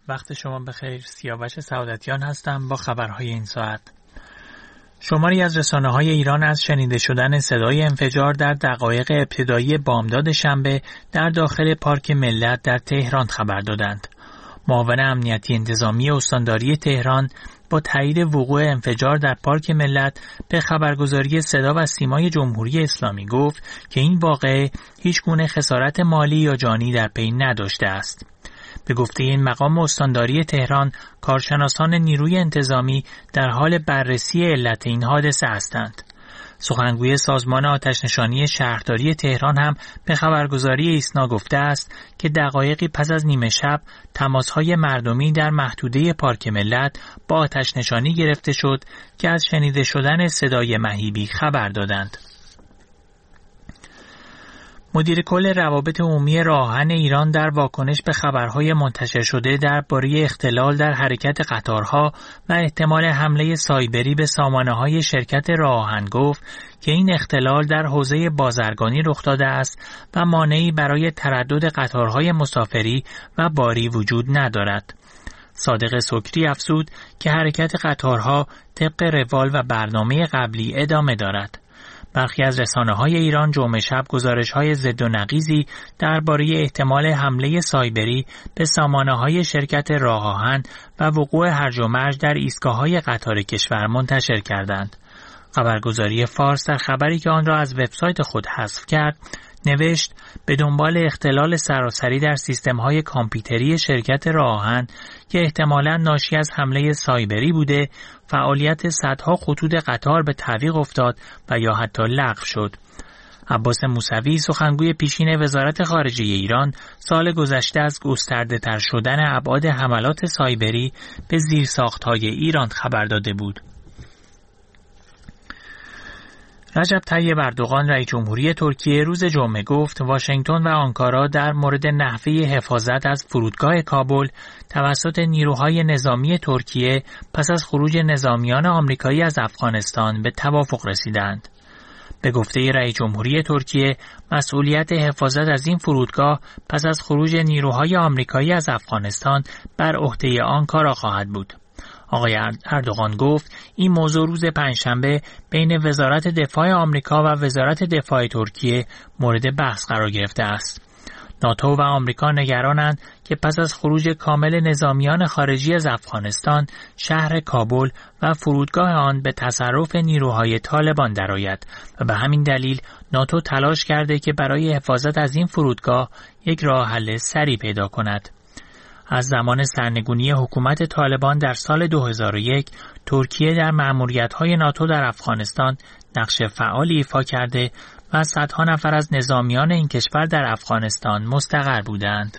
وقت شما بخیر. سیاوش سعادتیان هستم با خبرهای این ساعت. شماری از رسانه‌های ایران از شنیده شدن صدای انفجار در دقایق ابتدایی بامداد شنبه در داخل پارک ملت در تهران خبر دادند. معاون امنیتی انتظامی استانداری تهران با تایید وقوع انفجار در پارک ملت به خبرگزاری صدا و سیمای جمهوری اسلامی گفت که این واقعه هیچ گونه خسارت مالی یا جانی در پی نداشته است. به گفته این مقام استانداری تهران، کارشناسان نیروی انتظامی در حال بررسی علت این حادثه هستند. سخنگوی سازمان آتش‌نشانی شهرداری تهران هم به خبرگزاری ایسنا گفته است که دقایقی پس از نیمه شب تماس‌های مردمی در محدوده پارک ملت با آتش‌نشانی گرفته شد که از شنیده شدن صدای مهیبی خبر دادند. مدیر کل روابط عمومی راه‌آهن ایران در واکنش به خبرهای منتشر شده درباره اختلال در حرکت قطارها و احتمال حمله سایبری به سامانه‌های شرکت راه‌آهن گفت که این اختلال در حوزه بازرگانی رخ داده است و مانعی برای تردد قطارهای مسافری و باری وجود ندارد. صادق سکری افزود که حرکت قطارها طبق روال و برنامه قبلی ادامه دارد. برخی از رسانه‌های ایران جمعه شب گزارش‌های ضد و نقیضی درباره احتمال حمله سایبری به سامانه‌های شرکت راه‌آهن و وقوع هرج و مرج در ایستگاه‌های قطار کشور منتشر کردند. خبرگزاری فارس در خبری که آن را از وبسایت خود حذف کرد، نوشت به دنبال اختلال سراسری در سیستم‌های کامپیوتری شرکت راه‌آهن که احتمالاً ناشی از حمله سایبری بوده، فعالیت صدها خطوط قطار به تعویق افتاد و یا حتی لغو شد. عباس موسوی، سخنگوی پیشین وزارت خارجه ایران، سال گذشته از گسترده‌تر شدن ابعاد حملات سایبری به زیرساخت‌های ایران خبر داده بود. رجب طیب اردوغان رئیس جمهوری ترکیه روز جمعه گفت واشنگتن و آنکارا در مورد نحوه حفاظت از فرودگاه کابل توسط نیروهای نظامی ترکیه پس از خروج نظامیان آمریکایی از افغانستان به توافق رسیدند. به گفته رئیس جمهوری ترکیه، مسئولیت حفاظت از این فرودگاه پس از خروج نیروهای آمریکایی از افغانستان بر عهده آنکارا خواهد بود. آقای اردوغان گفت این موضوع روز پنجشنبه بین وزارت دفاع آمریکا و وزارت دفاع ترکیه مورد بحث قرار گرفته است. ناتو و آمریکا نگرانند که پس از خروج کامل نظامیان خارجی از افغانستان، شهر کابل و فرودگاه آن به تصرف نیروهای طالبان درآید و به همین دلیل ناتو تلاش کرده که برای حفاظت از این فرودگاه یک راه حل سریع پیدا کند. از زمان سرنگونی حکومت طالبان در سال 2001 ترکیه در مأموریت‌های ناتو در افغانستان نقش فعالی ایفا کرده و صدها نفر از نظامیان این کشور در افغانستان مستقر بودند.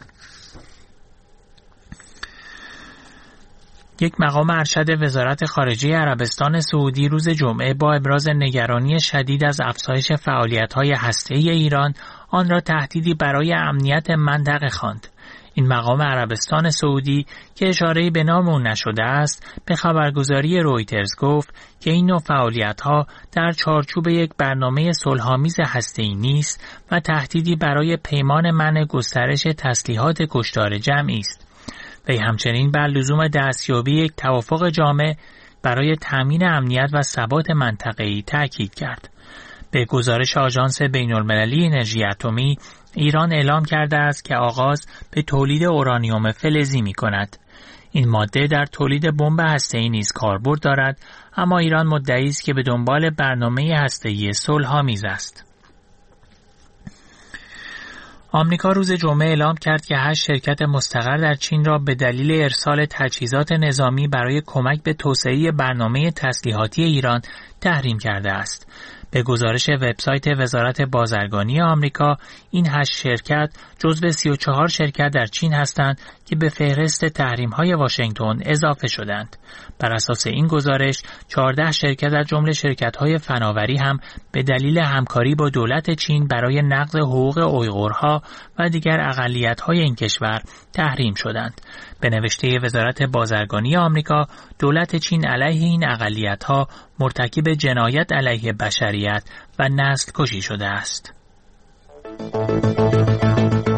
یک مقام ارشد وزارت خارجه عربستان سعودی روز جمعه با ابراز نگرانی شدید از افزایش فعالیت‌های هسته‌ای ایران آن را تهدیدی برای امنیت منطقه خواند. این مقام عربستان سعودی که اشاره‌ای به نام او نشده است، به خبرگزاری رویترز گفت که این نوع فعالیت‌ها در چارچوب یک برنامه صلح‌آمیز هسته‌ای نیست و تهدیدی برای پیمان منع گسترش تسلیحات کشتار جمعی است. وی همچنین بر لزوم دستیابی یک توافق جامع برای تأمین امنیت و ثبات منطقه‌ای تأکید کرد. به گزارش آژانس بین‌المللی انرژی اتمی، ایران اعلام کرده است که آغاز به تولید اورانیوم فلزی می‌کند. این ماده در تولید بمب هسته‌ای نیز کاربرد دارد، اما ایران مدعی است که به دنبال برنامه هسته‌ای صلح‌آمیز است. آمریکا روز جمعه اعلام کرد که 8 شرکت مستقر در چین را به دلیل ارسال تجهیزات نظامی برای کمک به توسعه برنامه تسلیحاتی ایران تحریم کرده است. به گزارش وبسایت وزارت بازرگانی آمریکا، این 8 شرکت جزو 34 شرکت در چین هستند که به فهرست تحریم‌های واشنگتن اضافه شدند. بر اساس این گزارش، 14 شرکت از جمله شرکت‌های فناوری هم به دلیل همکاری با دولت چین برای نقض حقوق اویغورها و دیگر اقلیت‌های این کشور تحریم شدند. به نوشته وزارت بازرگانی آمریکا، دولت چین علیه این اقلیت‌ها مرتکب جنایت علیه بشریت و نسل کشی شده است.